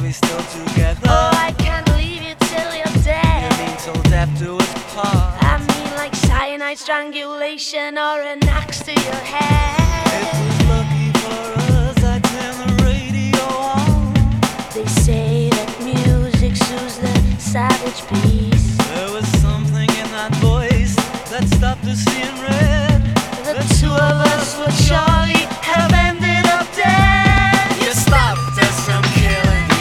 we still together? Oh, I can't leave you till you're dead. You mean till death do us part? I mean like cyanide strangulation or an axe to your head. It was lucky for us I turned the radio on. They say that music soothes the savage beast. There was something in that voice that stopped us seeing red. The two of us were charmed.